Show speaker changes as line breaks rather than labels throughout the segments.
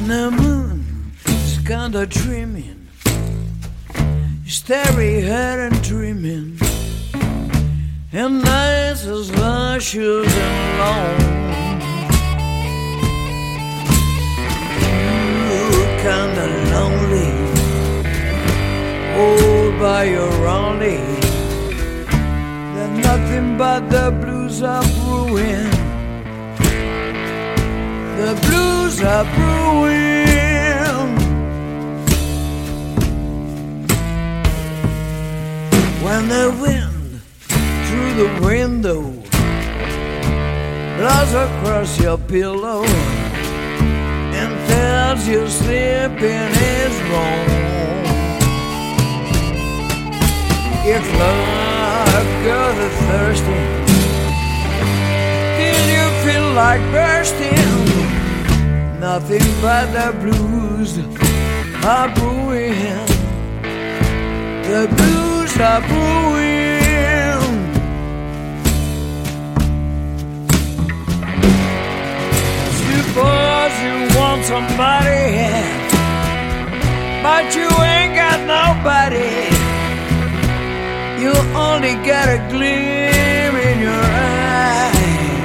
the moon is kinda dreaming, starry-eyed and dreaming, and nights as luscious and long. You're kinda lonely, all by your only. There's nothing but the blues are brewing. The blues are brewing. When the wind through the window blows across your pillow and tells you sleeping is wrong. If love got thirsty, did you feel like bursting? Nothing but the blues are brewing. The blues are brewing. Suppose you want somebody, but you ain't got nobody. You only got a gleam in your eye.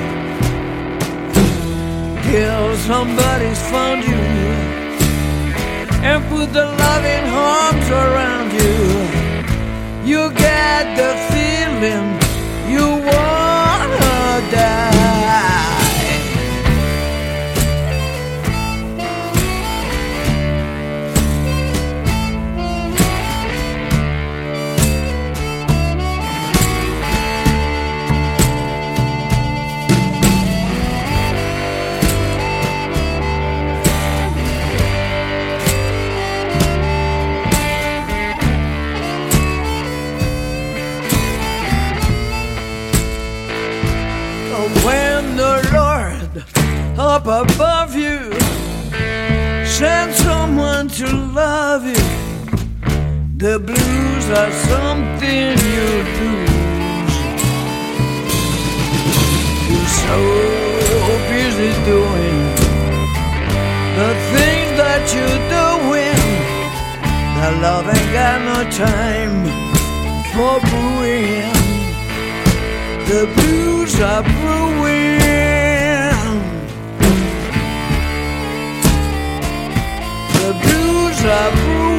Till somebody's found you and put the loving arms around you. You get the feeling you wanna die. When the Lord up above you sends someone to love you, the blues are something you lose. You're so busy doing the things that you're doing, that love ain't got no time for brewing. The blues are brewing. The blues are brewing.